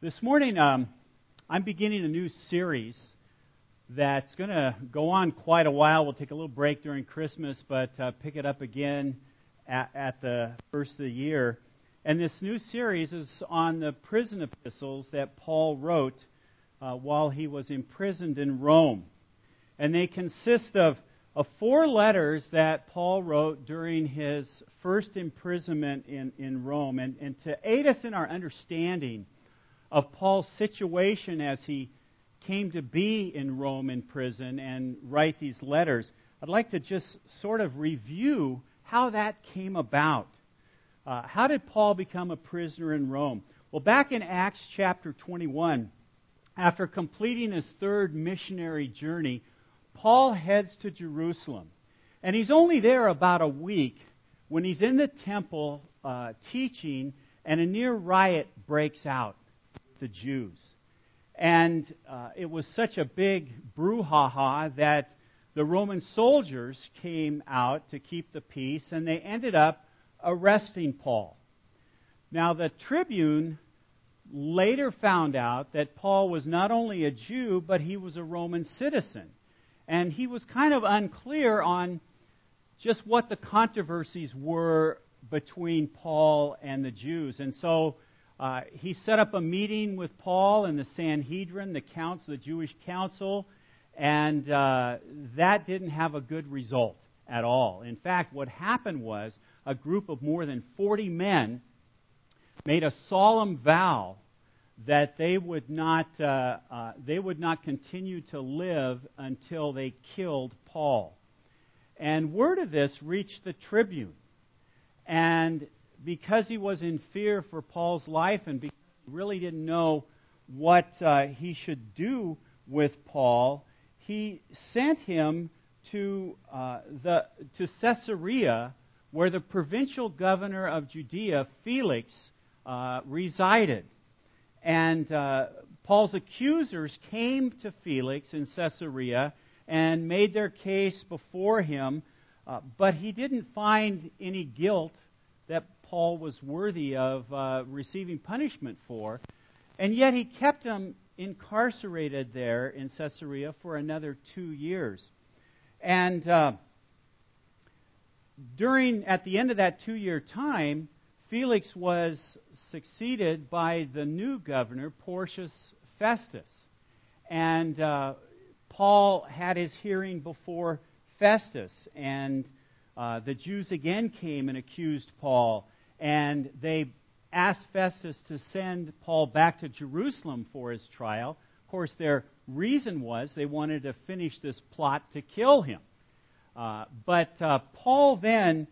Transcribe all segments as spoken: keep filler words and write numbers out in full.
This morning, um, I'm beginning a new series that's going to go on quite a while. We'll take a little break during Christmas, but uh, pick it up again at, at the first of the year. And this new series is on the prison epistles that Paul wrote uh, while he was imprisoned in Rome. And they consist of, of four letters that Paul wrote during his first imprisonment in, in Rome. And, and to aid us in our understanding of Paul's situation as he came to be in Rome in prison and write these letters, I'd like to just sort of review how that came about. Uh, how did Paul become a prisoner in Rome? Well, back in Acts chapter twenty-one, after completing his third missionary journey, Paul heads to Jerusalem. And he's only there about a week when he's in the temple uh, teaching, and a near riot breaks out. The Jews. And uh, it was such a big brouhaha that the Roman soldiers came out to keep the peace, and they ended up arresting Paul. Now, the Tribune later found out that Paul was not only a Jew, but he was a Roman citizen. And he was kind of unclear on just what the controversies were between Paul and the Jews. And so Uh, he set up a meeting with Paul and the Sanhedrin, the council, the Jewish council, and uh, that didn't have a good result at all. In fact, what happened was a group of more than forty men made a solemn vow that they would not uh, uh, they would not continue to live until they killed Paul. And word of this reached the Tribune, and because he was in fear for Paul's life and because he really didn't know what uh, he should do with Paul, he sent him to uh, the to Caesarea, where the provincial governor of Judea, Felix, uh, resided. And uh, Paul's accusers came to Felix in Caesarea and made their case before him, uh, but he didn't find any guilt that Paul was worthy of uh, receiving punishment for. And yet he kept him incarcerated there in Caesarea for another two years. And uh, during, at the end of that two-year time, Felix was succeeded by the new governor, Porcius Festus. And uh, Paul had his hearing before Festus, and uh, the Jews again came and accused Paul. And they asked Festus to send Paul back to Jerusalem for his trial. Of course, their reason was they wanted to finish this plot to kill him. Uh, but uh, Paul then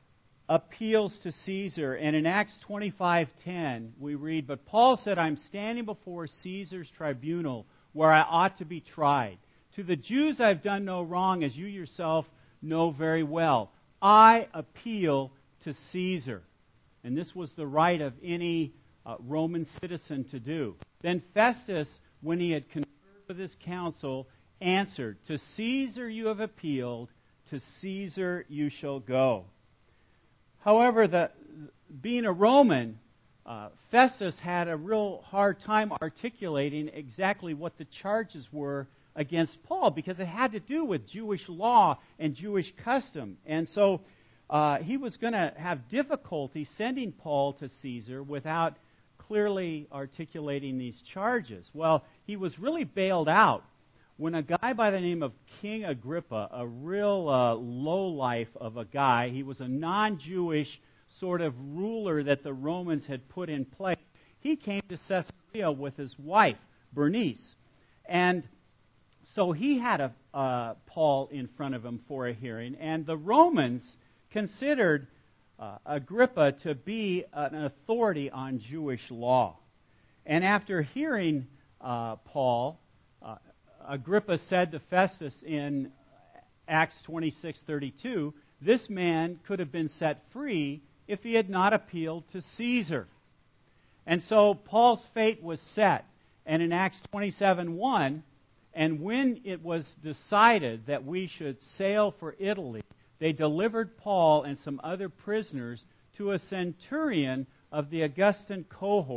appeals to Caesar, and in Acts twenty-five ten we read, "But Paul said, I'm standing before Caesar's tribunal where I ought to be tried. To the Jews I've done no wrong, as you yourself know very well. I appeal to Caesar." And this was the right of any uh, Roman citizen to do. Then Festus, when he had conferred with his council, answered, "To Caesar you have appealed, to Caesar you shall go." However, the, being a Roman, uh, Festus had a real hard time articulating exactly what the charges were against Paul, because it had to do with Jewish law and Jewish custom. And so Uh, he was going to have difficulty sending Paul to Caesar without clearly articulating these charges. Well, he was really bailed out when a guy by the name of King Agrippa, a real uh, lowlife of a guy, he was a non-Jewish sort of ruler that the Romans had put in place. He came to Caesarea with his wife, Bernice. And so he had a, uh, Paul in front of him for a hearing, and the Romans considered uh, Agrippa to be an authority on Jewish law. And after hearing uh, Paul, uh, Agrippa said to Festus in Acts twenty-six thirty-two, "This man could have been set free if he had not appealed to Caesar." And so Paul's fate was set. And in Acts twenty-seven one, "And when it was decided that we should sail for Italy, they delivered Paul and some other prisoners to a centurion of the Augustan cohort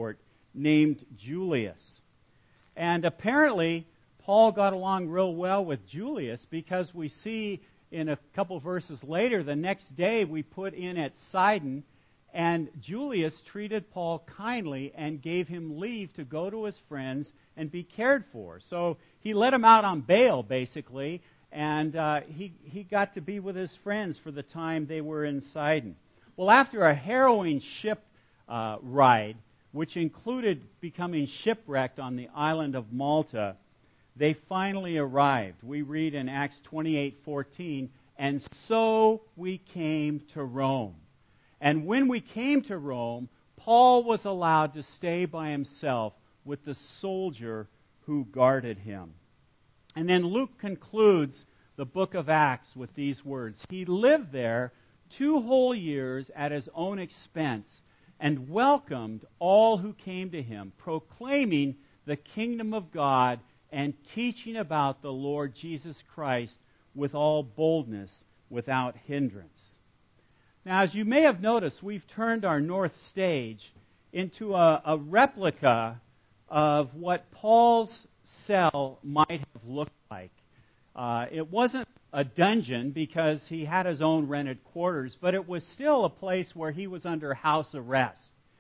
named Julius. And apparently, Paul got along real well with Julius, because we see in a couple verses later, the next day we put in at Sidon, and Julius treated Paul kindly and gave him leave to go to his friends and be cared for. So he let him out on bail, basically, and uh, he, he got to be with his friends for the time they were in Sidon. Well, after a harrowing ship uh, ride, which included becoming shipwrecked on the island of Malta, they finally arrived. We read in Acts twenty-eight fourteen, and so we came to Rome. And when we came to Rome, Paul was allowed to stay by himself with the soldier who guarded him. And then Luke concludes the book of Acts with these words. He lived there two whole years at his own expense and welcomed all who came to him, proclaiming the kingdom of God and teaching about the Lord Jesus Christ with all boldness, without hindrance. Now, as you may have noticed, we've turned our north stage into a, a replica of what Paul's cell might have looked like. Uh, it wasn't a dungeon because he had his own rented quarters, but it was still a place where he was under house arrest.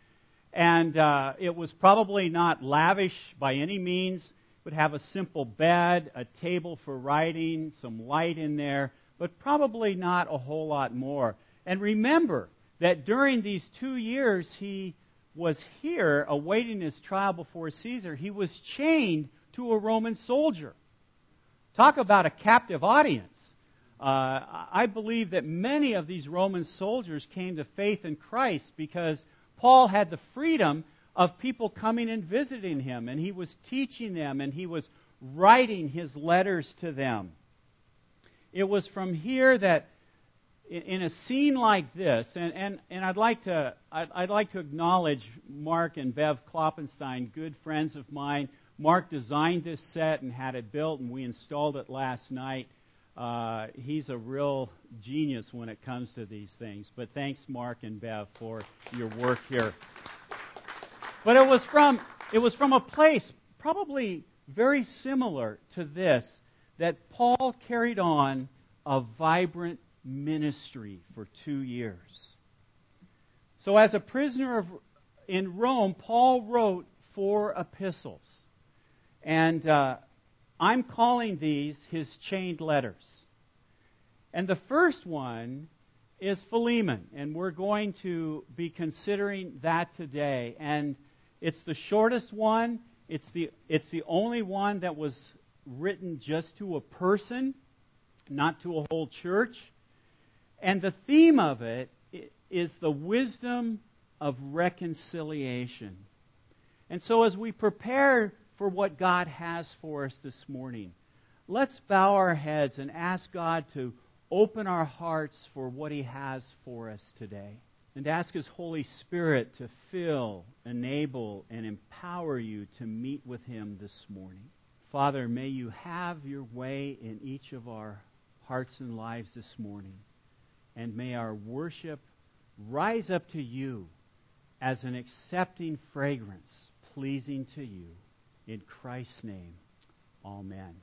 And uh, it was probably not lavish by any means. It would have a simple bed, a table for writing, some light in there, but probably not a whole lot more. And remember that during these two years he was here awaiting his trial before Caesar, he was chained to a Roman soldier. Talk about a captive audience. Uh, I believe that many of these Roman soldiers came to faith in Christ because Paul had the freedom of people coming and visiting him, and he was teaching them, and he was writing his letters to them. It was from here that, in a scene like this, and, and, and I'd like to I'd, I'd like to acknowledge Mark and Bev Kloppenstein, good friends of mine. Mark designed this set and had it built, and we installed it last night. Uh, he's a real genius when it comes to these things. But thanks, Mark and Bev, for your work here. But it was from it was from a place probably very similar to this that Paul carried on a vibrant ministry for two years. So as a prisoner of, in Rome, Paul wrote four epistles. And uh, I'm calling these his chained letters. And the first one is Philemon. And we're going to be considering that today. And it's the shortest one. It's the, it's the only one that was written just to a person, not to a whole church. And the theme of it is the wisdom of reconciliation. And so as we prepare for what God has for us this morning, let's bow our heads and ask God to open our hearts for what He has for us today. And ask His Holy Spirit to fill, enable, and empower you to meet with Him this morning. Father, may You have Your way in each of our hearts and lives this morning. And may our worship rise up to You as an accepting fragrance, pleasing to You. In Christ's name, amen.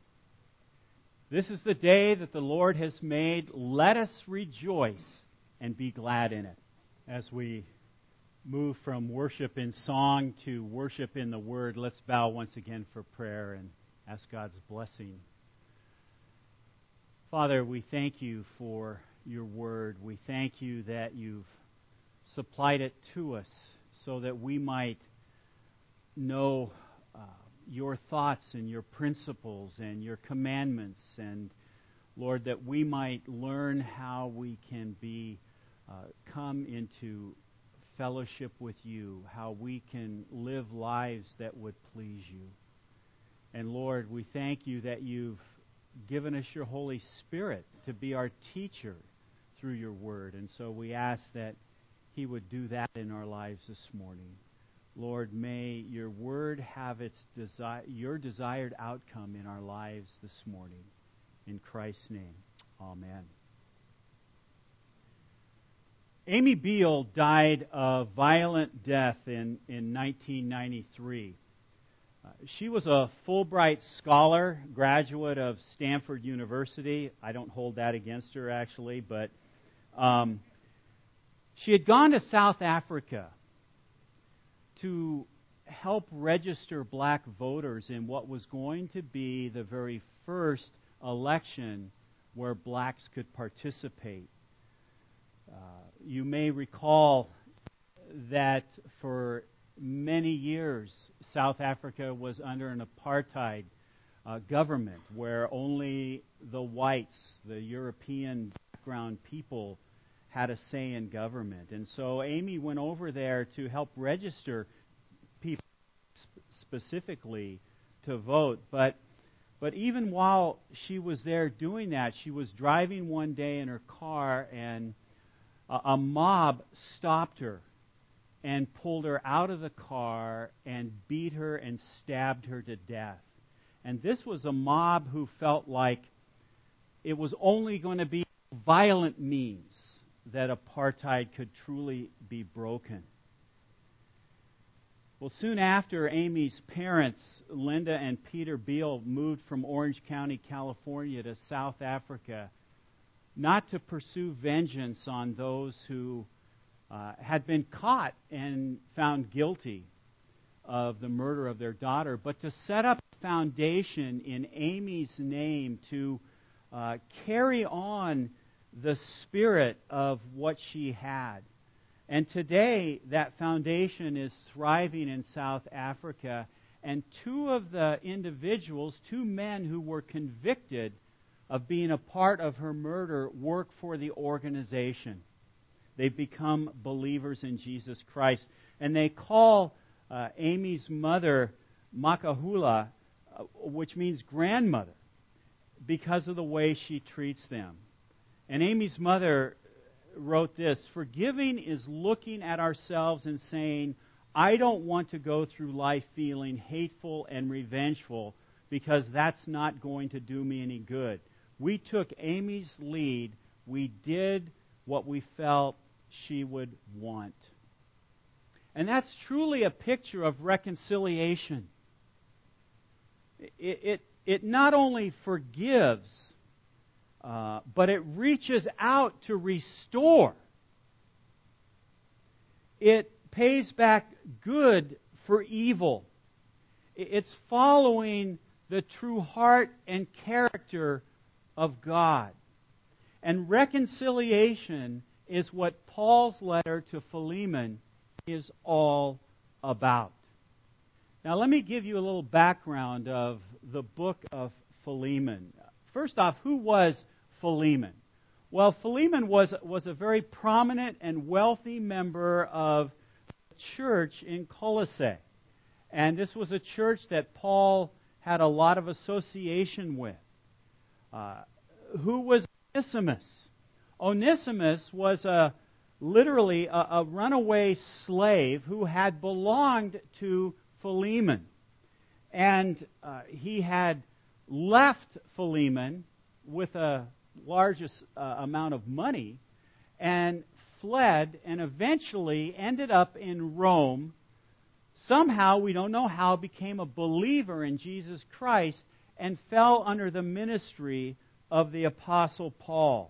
This is the day that the Lord has made. Let us rejoice and be glad in it. As we move from worship in song to worship in the Word, let's bow once again for prayer and ask God's blessing. Father, we thank You for Your Word. We thank You that You've supplied it to us so that we might know uh, Your thoughts and Your principles and Your commandments, and Lord, that we might learn how we can be uh, come into fellowship with You, how we can live lives that would please You. And Lord, we thank You that You've given us Your Holy Spirit to be our teacher through Your Word. And so we ask that He would do that in our lives this morning. Lord, may Your Word have its desi- Your desired outcome in our lives this morning. In Christ's name, amen. Amy Beale died a violent death in, in nineteen ninety-three. Uh, she was a Fulbright scholar, graduate of Stanford University. I don't hold that against her, actually, but um, she had gone to South Africa to help register black voters in what was going to be the very first election where blacks could participate. Uh, you may recall that for many years, South Africa was under an apartheid uh, government where only the whites, the European background people, had a say in government. And so Amy went over there to help register people sp- specifically to vote. But but even while she was there doing that, she was driving one day in her car, and a, a mob stopped her and pulled her out of the car and beat her and stabbed her to death. And this was a mob who felt like it was only going to be violent means that apartheid could truly be broken. Well, soon after, Amy's parents, Linda and Peter Beale, moved from Orange County, California to South Africa, not to pursue vengeance on those who uh, had been caught and found guilty of the murder of their daughter, but to set up a foundation in Amy's name to uh, carry on the spirit of what she had. And today, that foundation is thriving in South Africa. And two of the individuals, two men who were convicted of being a part of her murder, work for the organization. They've become believers in Jesus Christ. And they call uh, Amy's mother Makahula, uh, which means grandmother, because of the way she treats them. And Amy's mother wrote this: "Forgiving is looking at ourselves and saying, I don't want to go through life feeling hateful and revengeful, because that's not going to do me any good. We took Amy's lead. We did what we felt she would want." And that's truly a picture of reconciliation. It, it, it not only forgives, Uh, but it reaches out to restore. It pays back good for evil. It's following the true heart and character of God. And reconciliation is what Paul's letter to Philemon is all about. Now, let me give you a little background of the book of Philemon. First off, who was Philemon? Well, Philemon was, was a very prominent and wealthy member of the church in Colossae. And this was a church that Paul had a lot of association with. Uh, who was Onesimus? Onesimus was a, literally a, a runaway slave who had belonged to Philemon. And uh, he had left Philemon with a large uh, amount of money and fled, and eventually ended up in Rome. Somehow, we don't know how, became a believer in Jesus Christ and fell under the ministry of the Apostle Paul.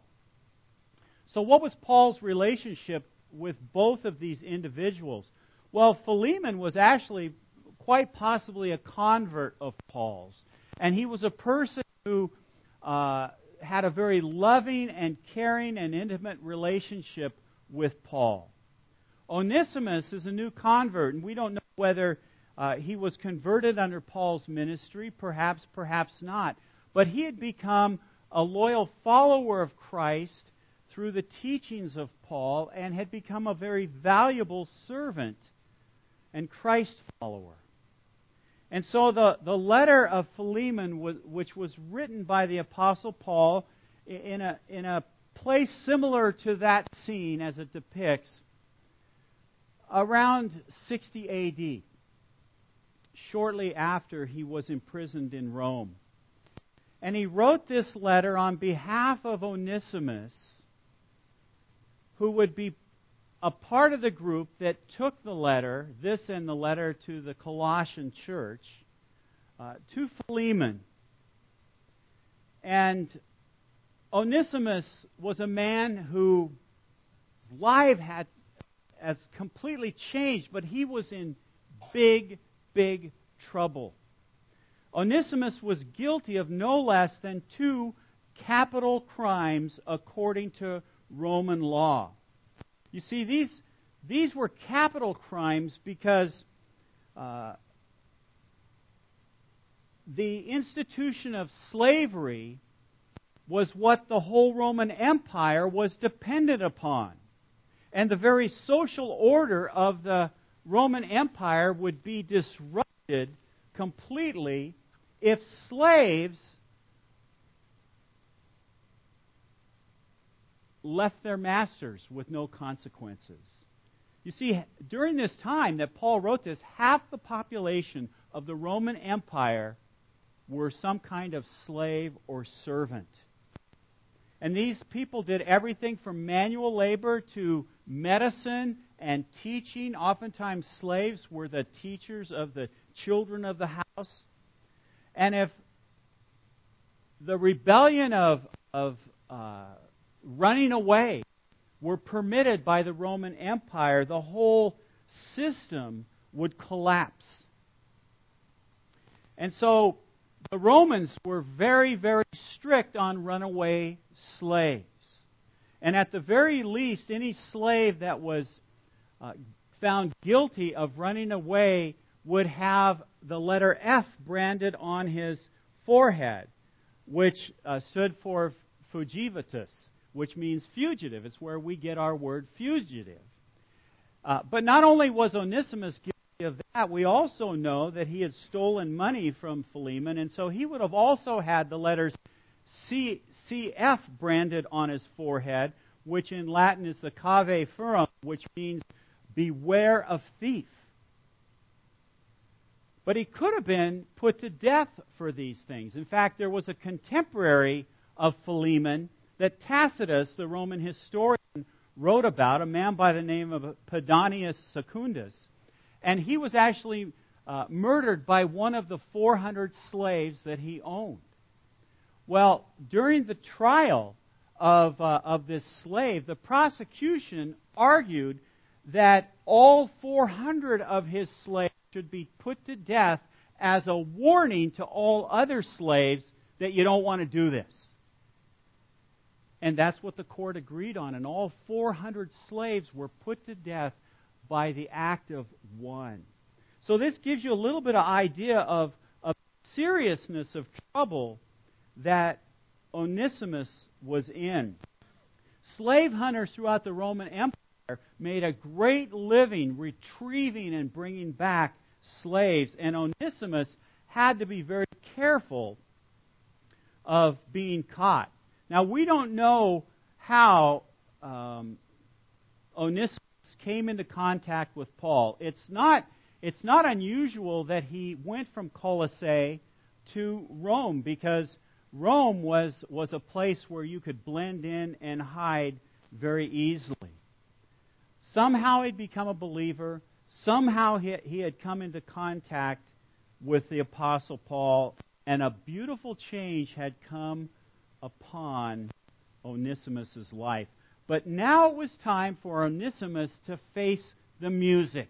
So what was Paul's relationship with both of these individuals? Well, Philemon was actually quite possibly a convert of Paul's. And he was a person who uh, had a very loving and caring and intimate relationship with Paul. Onesimus is a new convert, and we don't know whether uh, he was converted under Paul's ministry, perhaps, perhaps not. But he had become a loyal follower of Christ through the teachings of Paul and had become a very valuable servant and Christ follower. And so the, the letter of Philemon, was, which was written by the Apostle Paul in a, in a place similar to that scene as it depicts, around sixty A D, shortly after he was imprisoned in Rome. And he wrote this letter on behalf of Onesimus, who would be a part of the group that took the letter, this and the letter to the Colossian church, uh, to Philemon. And Onesimus was a man whose life had has completely changed, but he was in big, big trouble. Onesimus was guilty of no less than two capital crimes according to Roman law. You see, these, these were capital crimes because uh, the institution of slavery was what the whole Roman Empire was dependent upon. And the very social order of the Roman Empire would be disrupted completely if slaves left their masters with no consequences. You see, during this time that Paul wrote this, half the population of the Roman Empire were some kind of slave or servant. And these people did everything from manual labor to medicine and teaching. Oftentimes slaves were the teachers of the children of the house. And if the rebellion of, of uh, running away were permitted by the Roman Empire, the whole system would collapse. And so the Romans were very, very strict on runaway slaves. And at the very least, any slave that was uh, found guilty of running away would have the letter F branded on his forehead, which uh, stood for fugitivus, which means fugitive. It's where we get our word fugitive. Uh, but not only was Onesimus guilty of that, we also know that he had stolen money from Philemon, and so he would have also had the letters C, C F branded on his forehead, which in Latin is the cave furum, which means beware of thief. But he could have been put to death for these things. In fact, there was a contemporary of Philemon that Tacitus, the Roman historian, wrote about, a man by the name of Pedanius Secundus. And he was actually uh, murdered by one of the four hundred slaves that he owned. Well, during the trial of, uh, of this slave, the prosecution argued that all four hundred of his slaves should be put to death as a warning to all other slaves that you don't want to do this. And that's what the court agreed on. And all four hundred slaves were put to death by the act of one. So this gives you a little bit of idea of, of seriousness of trouble that Onesimus was in. Slave hunters throughout the Roman Empire made a great living retrieving and bringing back slaves. And Onesimus had to be very careful of being caught. Now, we don't know how um, Onesimus came into contact with Paul. It's not, it's not unusual that he went from Colossae to Rome, because Rome was, was a place where you could blend in and hide very easily. Somehow he'd become a believer. Somehow he, he had come into contact with the Apostle Paul, and a beautiful change had come upon Onesimus' life. But now it was time for Onesimus to face the music.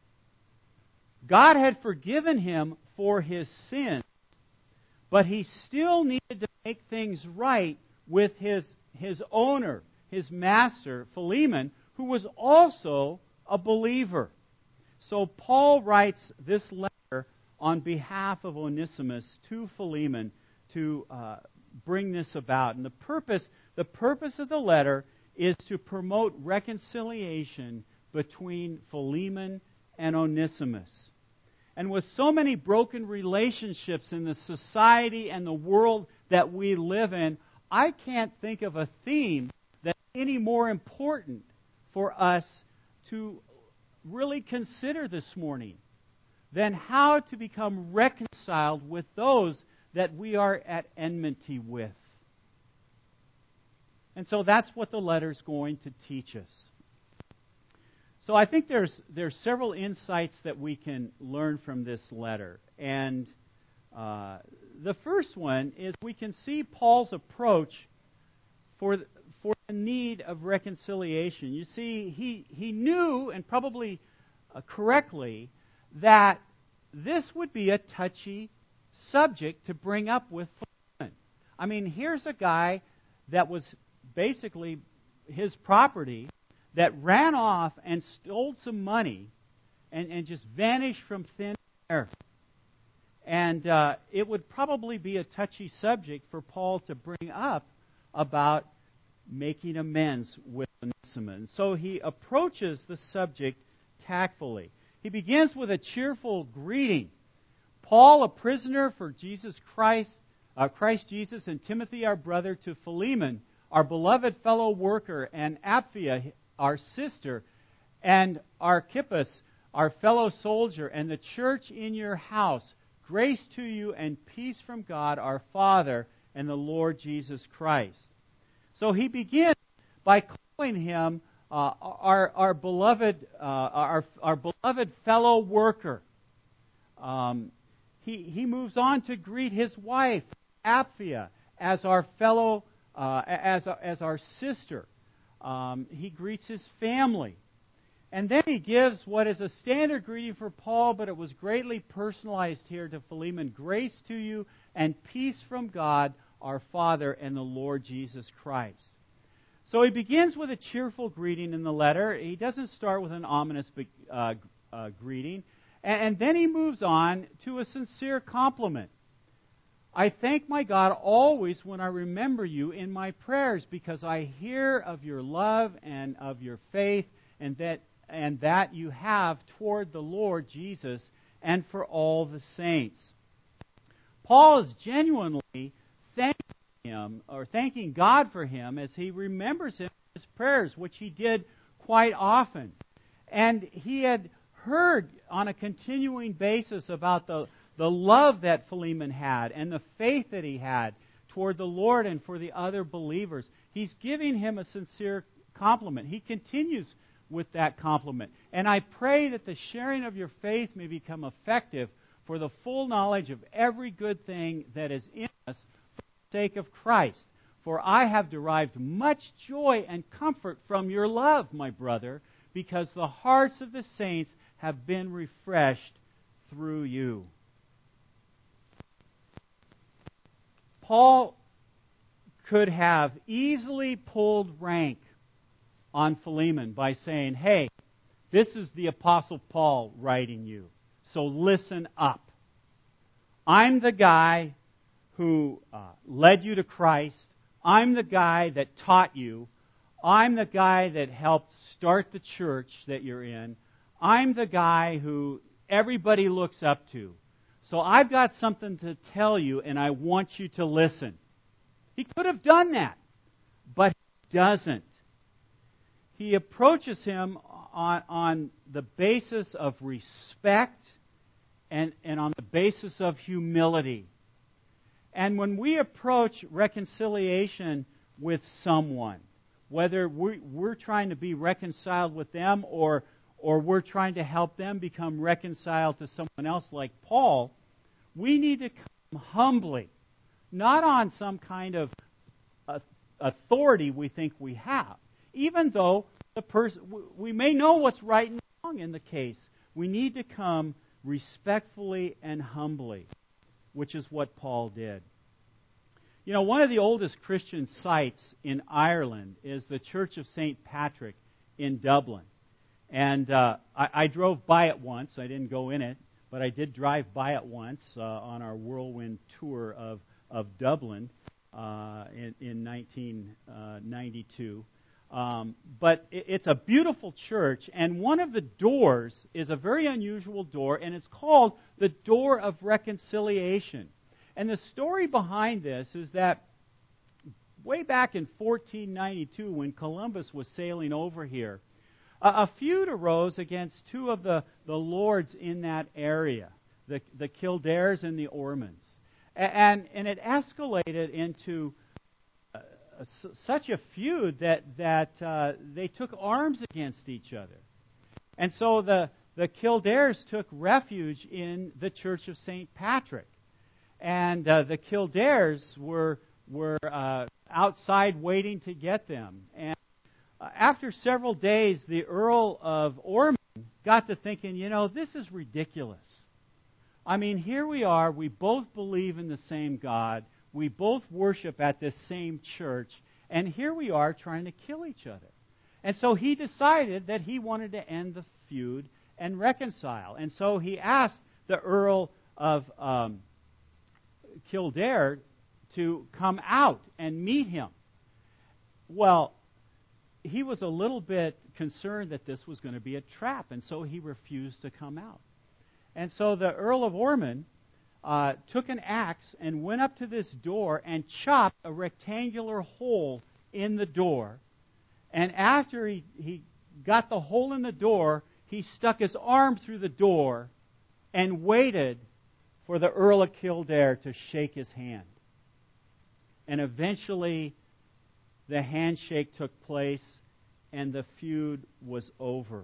God had forgiven him for his sins, but he still needed to make things right with his, his owner, his master, Philemon, who was also a believer. So Paul writes this letter on behalf of Onesimus to Philemon to uh, bring this about. And the purpose, the purpose of the letter is to promote reconciliation between Philemon and Onesimus. And with so many broken relationships in the society and the world that we live in, I can't think of a theme that's any more important for us to really consider this morning than how to become reconciled with those that we are at enmity with. And so that's what the letter's going to teach us. So I think there's there's several insights that we can learn from this letter. And uh, the first one is we can see Paul's approach for the, for the need of reconciliation. You see, he, he knew, and probably uh, correctly, that this would be a touchy subject to bring up with Philemon. I mean, here's a guy that was basically his property that ran off and stole some money and, and just vanished from thin air. And uh, it would probably be a touchy subject for Paul to bring up about making amends with Onesimus. So he approaches the subject tactfully. He begins with a cheerful greeting. Paul, a prisoner for Jesus Christ, uh, Christ Jesus, and Timothy, our brother, to Philemon, our beloved fellow worker, and Apphia, our sister, and Archippus, our fellow soldier, and the church in your house, grace to you and peace from God, our Father, and the Lord Jesus Christ. So he begins by calling him uh, our, our beloved, uh, our, our beloved fellow worker. Um, he, he moves on to greet his wife, Apphia, as our fellow, uh, as, as our sister. Um, he greets his family. And then he gives what is a standard greeting for Paul, but it was greatly personalized here to Philemon. Grace to you and peace from God, our Father, and the Lord Jesus Christ. So he begins with a cheerful greeting in the letter. He doesn't start with an ominous uh, uh, greeting. And, and then he moves on to a sincere compliment. I thank my God always when I remember you in my prayers, because I hear of your love and of your faith, and that and that you have toward the Lord Jesus and for all the saints. Paul is genuinely thanking him, or thanking God for him, as he remembers him in his prayers, which he did quite often. And he had heard on a continuing basis about the, the love that Philemon had and the faith that he had toward the Lord and for the other believers. He's giving him a sincere compliment. He continues with that compliment. And I pray that the sharing of your faith may become effective for the full knowledge of every good thing that is in us for the sake of Christ. For I have derived much joy and comfort from your love, my brother, because the hearts of the saints have been refreshed through you. Paul could have easily pulled rank on Philemon by saying, hey, this is the Apostle Paul writing you, so listen up. I'm the guy who uh, led you to Christ. I'm the guy that taught you. I'm the guy that helped start the church that you're in. I'm the guy who everybody looks up to. So I've got something to tell you, and I want you to listen. He could have done that, but he doesn't. He approaches him on, on the basis of respect and, and on the basis of humility. And when we approach reconciliation with someone, whether we're, we're trying to be reconciled with them or, or we're trying to help them become reconciled to someone else like Paul, we need to come humbly, not on some kind of authority we think we have. Even though the person, we may know what's right and wrong in the case, we need to come respectfully and humbly, which is what Paul did. You know, one of the oldest Christian sites in Ireland is the Church of Saint Patrick in Dublin. And uh, I, I drove by it once. I didn't go in it, but I did drive by it once uh, on our whirlwind tour of, of Dublin uh, in, in nineteen ninety-two. Um, but it, it's a beautiful church, and one of the doors is a very unusual door, and it's called the Door of Reconciliation. And the story behind this is that way back in fourteen ninety-two, when Columbus was sailing over here, a, a feud arose against two of the, the lords in that area, the, the Kildares and the Ormonds. And, and it escalated into uh, such a feud that, that uh, they took arms against each other. And so the, the Kildares took refuge in the Church of Saint Patrick. And uh, the Kildares were, were uh, outside waiting to get them. And uh, after several days, the Earl of Ormond got to thinking, you know, this is ridiculous. I mean, here we are, we both believe in the same God, we both worship at this same church, and here we are trying to kill each other. And so he decided that he wanted to end the feud and reconcile. And so he asked the Earl of um, Kildare to come out and meet him. Well, he was a little bit concerned that this was going to be a trap, and so he refused to come out. And so the Earl of Ormond uh, took an axe and went up to this door and chopped a rectangular hole in the door. And after he, he got the hole in the door, he stuck his arm through the door and waited for the Earl of Kildare to shake his hand. And eventually, the handshake took place, and the feud was over.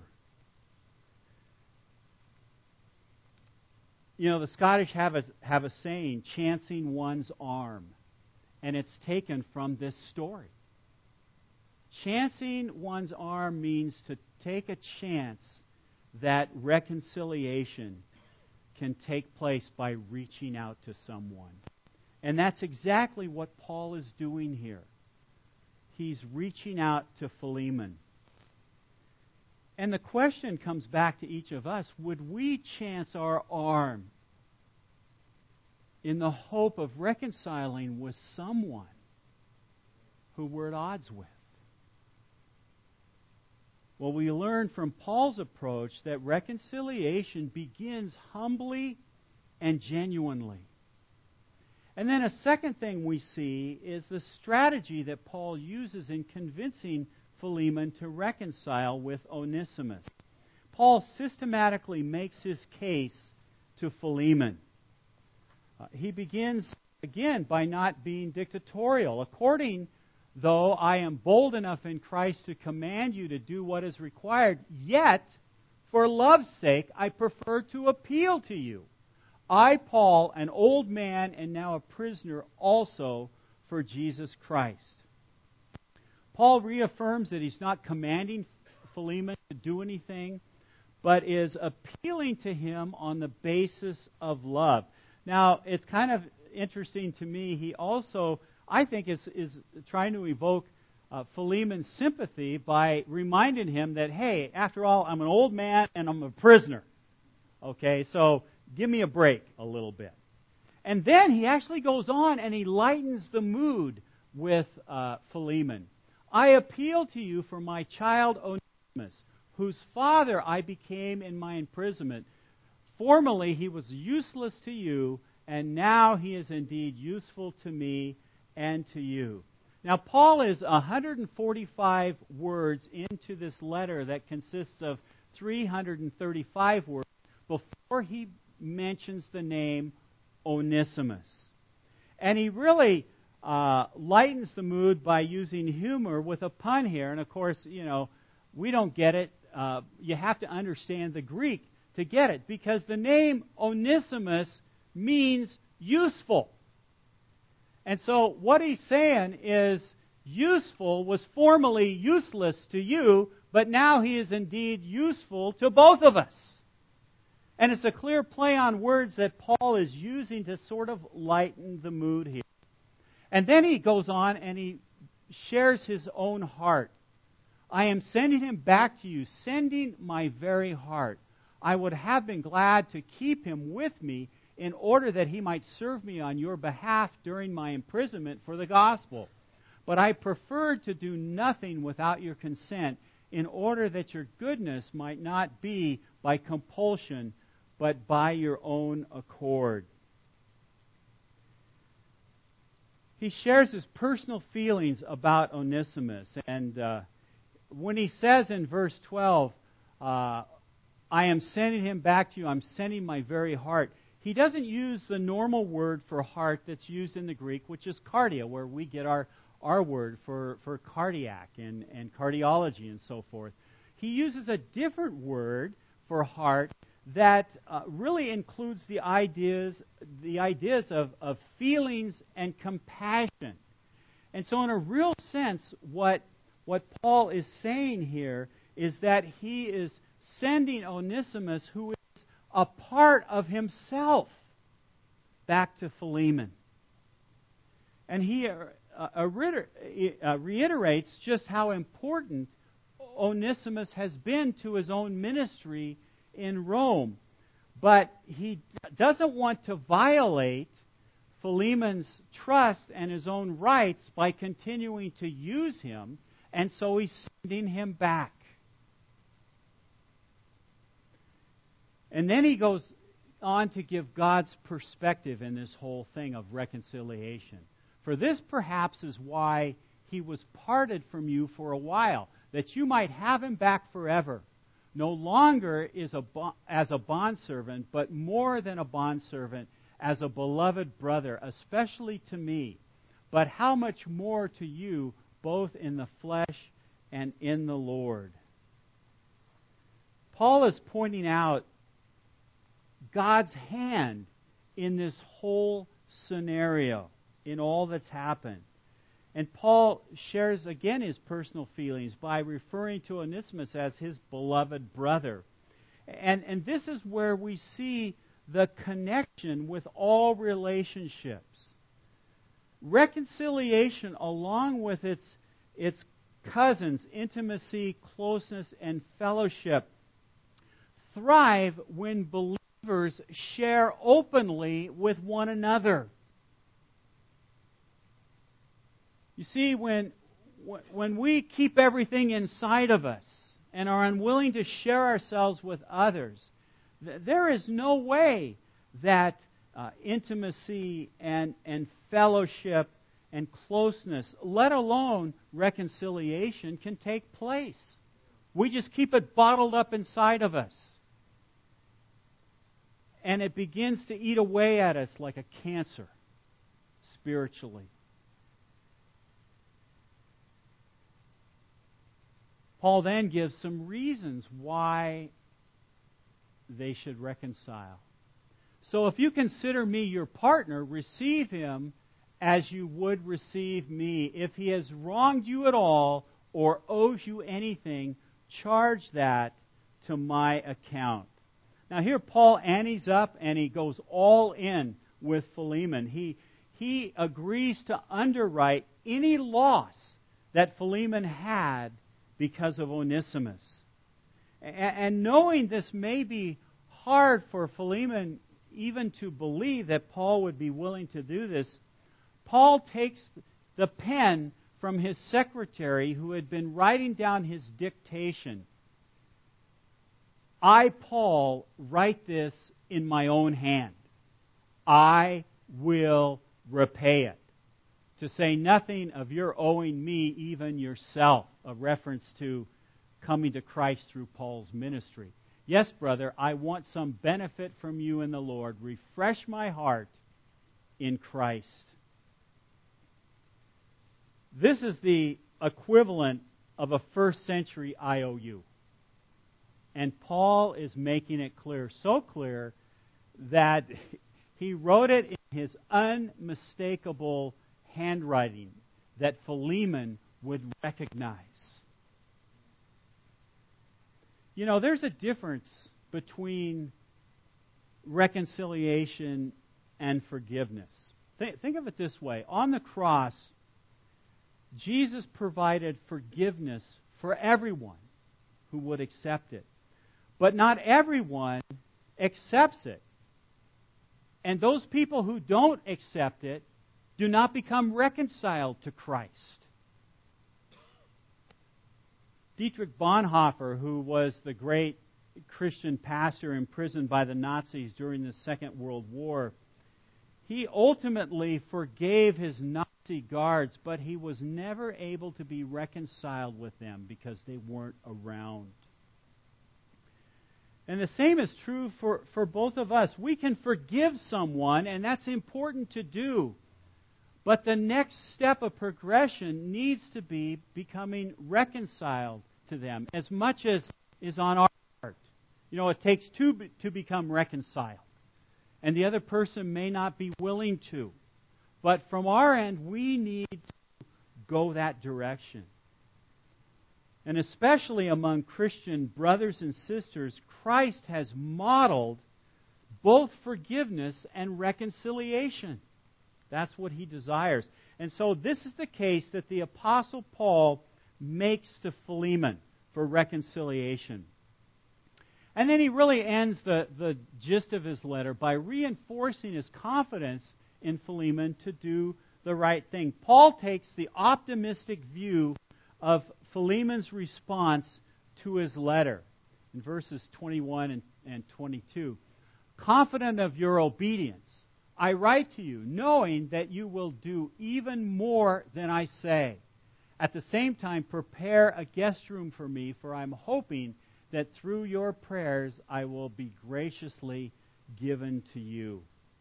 You know, the Scottish have a, have a saying, chancing one's arm. And it's taken from this story. Chancing one's arm means to take a chance that reconciliation can take place by reaching out to someone. And that's exactly what Paul is doing here. He's reaching out to Philemon. And the question comes back to each of us, would we chance our arm in the hope of reconciling with someone who we're at odds with? Well, we learn from Paul's approach that reconciliation begins humbly and genuinely. And then a second thing we see is the strategy that Paul uses in convincing Philemon to reconcile with Onesimus. Paul systematically makes his case to Philemon. Uh, he begins, again, by not being dictatorial. According, though, I am bold enough in Christ to command you to do what is required, yet, for love's sake, I prefer to appeal to you. I, Paul, an old man and now a prisoner also for Jesus Christ. Paul reaffirms that he's not commanding Philemon to do anything, but is appealing to him on the basis of love. Now, it's kind of interesting to me, he also, I think, is, is trying to evoke uh, Philemon's sympathy by reminding him that, hey, after all, I'm an old man and I'm a prisoner. Okay, so give me a break a little bit. And then he actually goes on and he lightens the mood with uh, Philemon. I appeal to you for my child Onesimus, whose father I became in my imprisonment. Formerly he was useless to you, and now he is indeed useful to me and to you. Now, Paul is one hundred forty-five words into this letter that consists of three hundred thirty-five words before he mentions the name Onesimus. And he really uh, lightens the mood by using humor with a pun here. And of course, you know, we don't get it. Uh, you have to understand the Greek to get it, because the name Onesimus means useful. And so what he's saying is, useful was formerly useless to you, but now he is indeed useful to both of us. And it's a clear play on words that Paul is using to sort of lighten the mood here. And then he goes on and he shares his own heart. I am sending him back to you, sending my very heart. I would have been glad to keep him with me in order that he might serve me on your behalf during my imprisonment for the gospel. But I preferred to do nothing without your consent, in order that your goodness might not be by compulsion, but by your own accord. He shares his personal feelings about Onesimus. And uh, when he says in verse twelve, uh, I am sending him back to you, I'm sending my very heart, he doesn't use the normal word for heart that's used in the Greek, which is cardia, where we get our, our word for, for cardiac and, and cardiology and so forth. he uses a different word for heart that uh, really includes the ideas, the ideas of, of feelings and compassion. And so in a real sense, what, what Paul is saying here is that he is sending Onesimus, who is a part of himself, back to Philemon. And he uh, uh, uh, reiterates just how important Onesimus has been to his own ministry in Rome. But he doesn't want to violate Philemon's trust and his own rights by continuing to use him, and so he's sending him back. And then he goes on to give God's perspective in this whole thing of reconciliation. For this perhaps is why he was parted from you for a while, that you might have him back forever, no longer is a bo- as a bondservant, but more than a bondservant, as a beloved brother, especially to me, but how much more to you, both in the flesh and in the Lord. Paul is pointing out God's hand in this whole scenario, in all that's happened. And Paul shares again his personal feelings by referring to Onesimus as his beloved brother. And, and this is where we see the connection with all relationships. Reconciliation, along with its, its cousins, intimacy, closeness, and fellowship, thrive when believers share openly with one another. You see, when, when we keep everything inside of us and are unwilling to share ourselves with others, th- there is no way that uh, intimacy and, and fellowship and closeness, let alone reconciliation, can take place. We just keep it bottled up inside of us. And it begins to eat away at us like a cancer, spiritually. Paul then gives some reasons why they should reconcile. So if you consider me your partner, receive him as you would receive me. If he has wronged you at all or owes you anything, charge that to my account. Now here Paul antes up and he goes all in with Philemon. He, he agrees to underwrite any loss that Philemon had because of Onesimus. And knowing this may be hard for Philemon even to believe that Paul would be willing to do this, Paul takes the pen from his secretary who had been writing down his dictation. I, Paul, write this in my own hand. I will repay it. To say nothing of your owing me even yourself, a reference to coming to Christ through Paul's ministry. Yes, brother, I want some benefit from you in the Lord. Refresh my heart in Christ. This is the equivalent of a first century I O U. And Paul is making it clear, so clear, that he wrote it in his unmistakable handwriting that Philemon would recognize. You know, there's a difference between reconciliation and forgiveness. Th- think of it this way. On the cross, Jesus provided forgiveness for everyone who would accept it. But not everyone accepts it. And those people who don't accept it do not become reconciled to Christ. Dietrich Bonhoeffer, who was the great Christian pastor imprisoned by the Nazis during the Second World War, he ultimately forgave his Nazi guards, but he was never able to be reconciled with them because they weren't around. And the same is true for, for both of us. We can forgive someone, and that's important to do. But the next step of progression needs to be becoming reconciled to them as much as is on our part. You know, it takes two to become reconciled. And the other person may not be willing to. But from our end, we need to go that direction. And especially among Christian brothers and sisters, Christ has modeled both forgiveness and reconciliation. That's what He desires. And so this is the case that the Apostle Paul makes to Philemon for reconciliation. And then he really ends the, the gist of his letter by reinforcing his confidence in Philemon to do the right thing. Paul takes the optimistic view of Philemon's response to his letter in verses twenty-one and, and twenty-two. Confident of your obedience, I write to you, knowing that you will do even more than I say. At the same time, prepare a guest room for me, for I'm hoping that through your prayers I will be graciously given to you.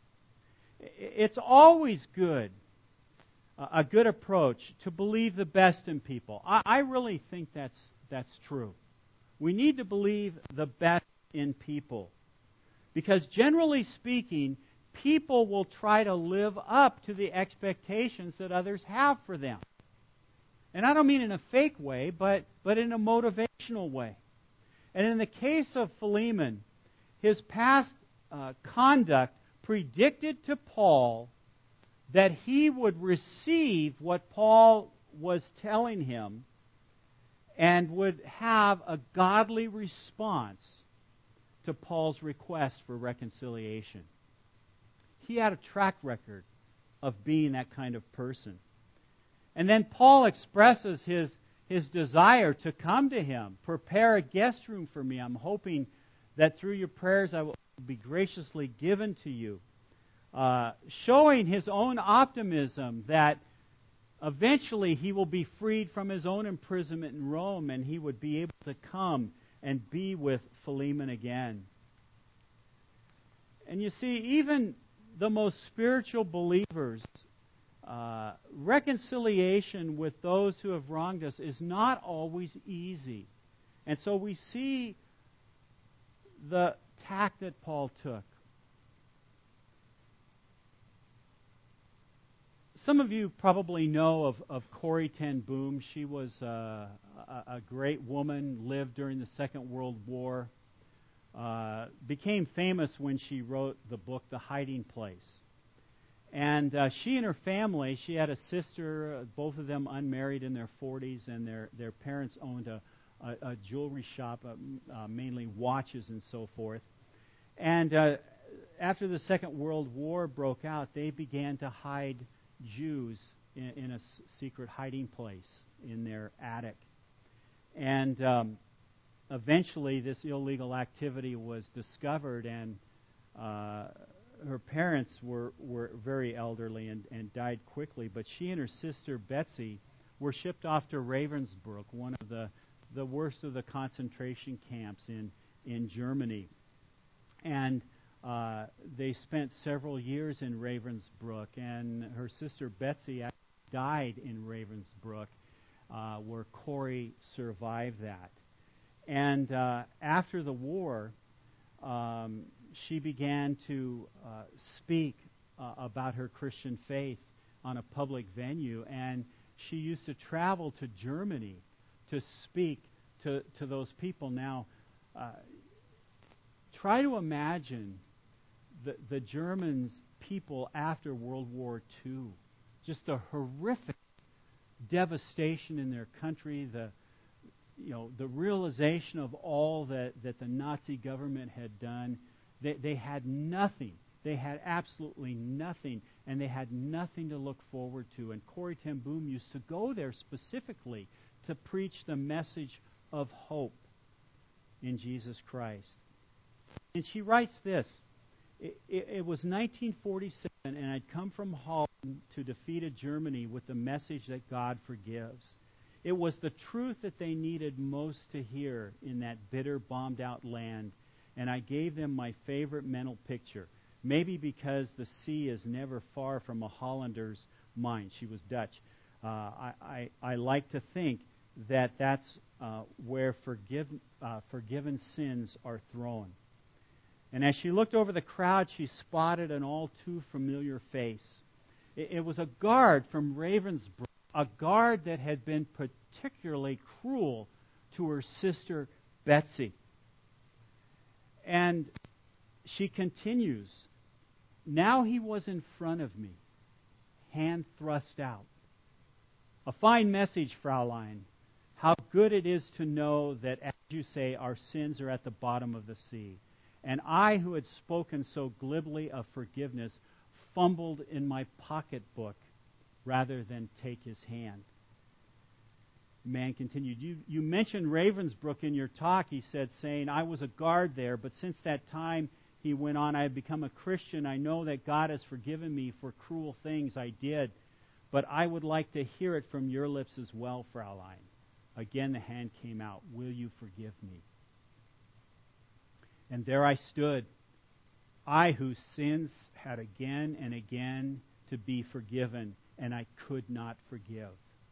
It's always good, a good approach, to believe the best in people. I, I really think that's that's true. We need to believe the best in people. Because generally speaking, people will try to live up to the expectations that others have for them. And I don't mean in a fake way, but, but in a motivational way. And in the case of Philemon, his past uh, conduct predicted to Paul that he would receive what Paul was telling him and would have a godly response to Paul's request for reconciliation. He had a track record of being that kind of person. And then Paul expresses his, his desire to come to him. Prepare a guest room for me. I'm hoping that through your prayers I will be graciously given to you. Uh, showing his own optimism that eventually he will be freed from his own imprisonment in Rome and he would be able to come and be with Philemon again. And you see, even the most spiritual believers, uh, reconciliation with those who have wronged us is not always easy. And so we see the tack that Paul took. Some of you probably know of, of Corrie ten Boom. She was uh, a, a great woman, lived during the Second World War, uh, became famous when she wrote the book The Hiding Place. And uh, she and her family, she had a sister, uh, both of them unmarried in their forties, and their, their parents owned a, a, a jewelry shop, uh, uh, mainly watches and so forth. And uh, after the Second World War broke out, they began to hide Jews in, in a s- secret hiding place in their attic. And um, eventually this illegal activity was discovered, and uh, her parents were, were very elderly and, and died quickly, but she and her sister Betsy were shipped off to Ravensbrück, one of the, the worst of the concentration camps in, in Germany. And Uh, they spent several years in Ravensbrück, and her sister Betsy died in Ravensbrück, uh, where Corrie survived that. And uh, after the war, um, she began to uh, speak uh, about her Christian faith on a public venue, and she used to travel to Germany to speak to, to those people. Now, uh, try to imagine The, the Germans, people after World War Two, just a horrific devastation in their country, the you know the realization of all that, that the Nazi government had done. They, they had nothing. They had absolutely nothing, and they had nothing to look forward to. And Corrie ten Boom used to go there specifically to preach the message of hope in Jesus Christ. And she writes this. It, it, it was nineteen forty-seven, and I'd come from Holland to defeated Germany with the message that God forgives. It was the truth that they needed most to hear in that bitter, bombed-out land, and I gave them my favorite mental picture. Maybe because the sea is never far from a Hollander's mind. She was Dutch. Uh, I, I, I like to think that that's uh, where forgive, uh, forgiven sins are thrown. And as she looked over the crowd, she spotted an all too familiar face. It, it was a guard from Ravensbrück, a guard that had been particularly cruel to her sister Betsy. And she continues, now he was in front of me, hand thrust out. A fine message, Fraulein. How good it is to know that, as you say, our sins are at the bottom of the sea. And I, who had spoken so glibly of forgiveness, fumbled in my pocketbook rather than take his hand. The man continued, you, you mentioned Ravensbrück in your talk, he said, saying, I was a guard there, but since that time, he went on, I have become a Christian. I know that God has forgiven me for cruel things I did, but I would like to hear it from your lips as well, Fraulein. Again, the hand came out. Will you forgive me? And there I stood, I whose sins had again and again to be forgiven, and I could not forgive.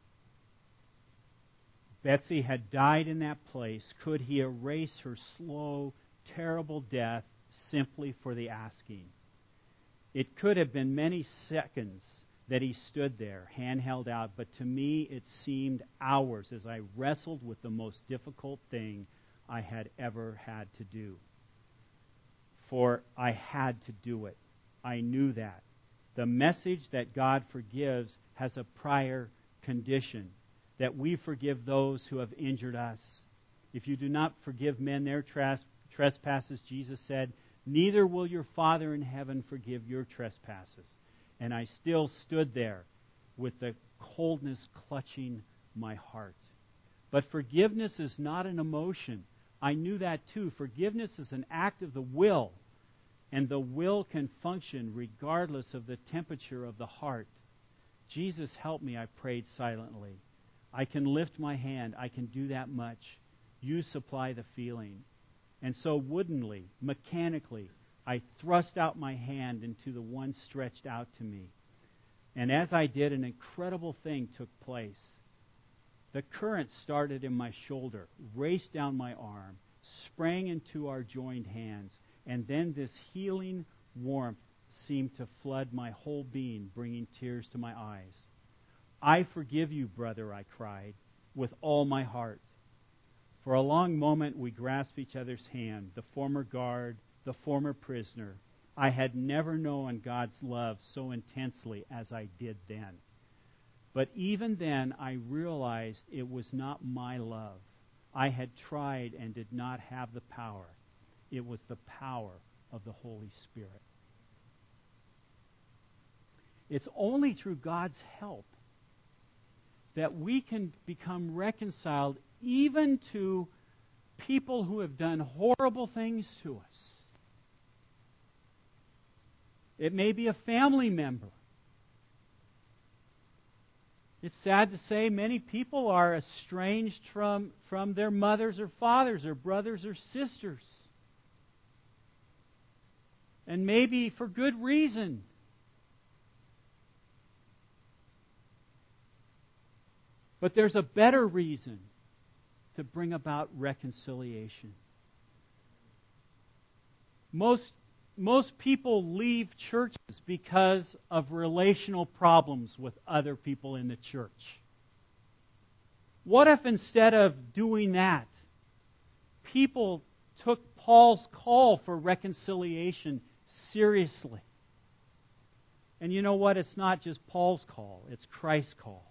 Betsy had died in that place. Could he erase her slow, terrible death simply for the asking? It could have been many seconds that he stood there, hand held out, but to me it seemed hours as I wrestled with the most difficult thing I had ever had to do. For I had to do it. I knew that. The message that God forgives has a prior condition, that we forgive those who have injured us. If you do not forgive men their tres- trespasses, Jesus said, neither will your Father in heaven forgive your trespasses. And I still stood there with the coldness clutching my heart. But forgiveness is not an emotion. I knew that too. Forgiveness is an act of the will. And the will can function regardless of the temperature of the heart. Jesus, help me, I prayed silently. I can lift my hand. I can do that much. You supply the feeling. And so woodenly, mechanically, I thrust out my hand into the one stretched out to me. And as I did, an incredible thing took place. The current started in my shoulder, raced down my arm, sprang into our joined hands, and then this healing warmth seemed to flood my whole being, bringing tears to my eyes. I forgive you, brother, I cried, with all my heart. For a long moment we grasped each other's hand, the former guard, the former prisoner. I had never known God's love so intensely as I did then. But even then I realized it was not my love. I had tried and did not have the power. It was the power of the Holy Spirit. It's only through God's help that we can become reconciled even to people who have done horrible things to us. It may be a family member. It's sad to say many people are estranged from, from their mothers or fathers or brothers or sisters. And maybe for good reason. But there's a better reason to bring about reconciliation. Most, most people leave churches because of relational problems with other people in the church. What if instead of doing that, people took Paul's call for reconciliation seriously? And you know what? It's not just Paul's call. It's Christ's call.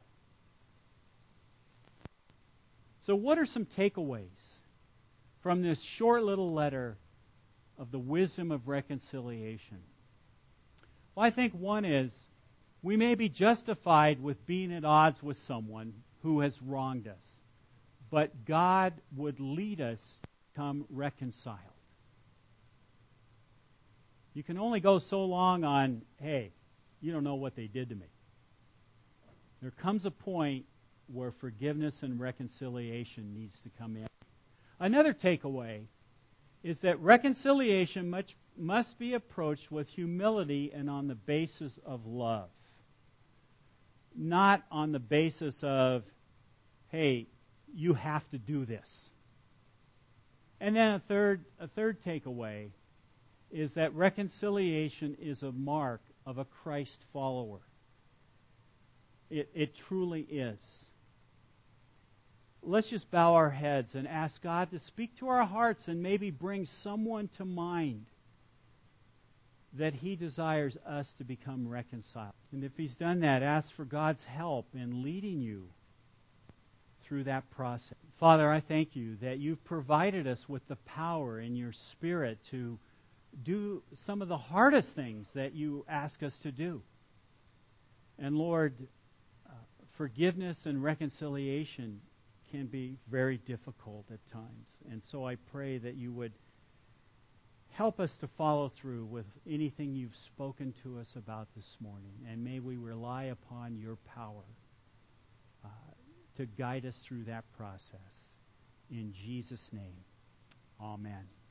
So what are some takeaways from this short little letter of the wisdom of reconciliation? Well, I think one is we may be justified with being at odds with someone who has wronged us, but God would lead us to become reconciled. You can only go so long on, hey, you don't know what they did to me. There comes a point where forgiveness and reconciliation needs to come in. Another takeaway is that reconciliation much, must be approached with humility and on the basis of love. Not on the basis of, hey, you have to do this. And then a third, a third takeaway is that reconciliation is a mark of a Christ follower. It, it truly is. Let's just bow our heads and ask God to speak to our hearts and maybe bring someone to mind that He desires us to become reconciled. And if He's done that, ask for God's help in leading you through that process. Father, I thank You that You've provided us with the power in Your Spirit to do some of the hardest things that You ask us to do. And Lord, uh, forgiveness and reconciliation can be very difficult at times. And so I pray that You would help us to follow through with anything You've spoken to us about this morning. And may we rely upon Your power uh, to guide us through that process. In Jesus' name, amen.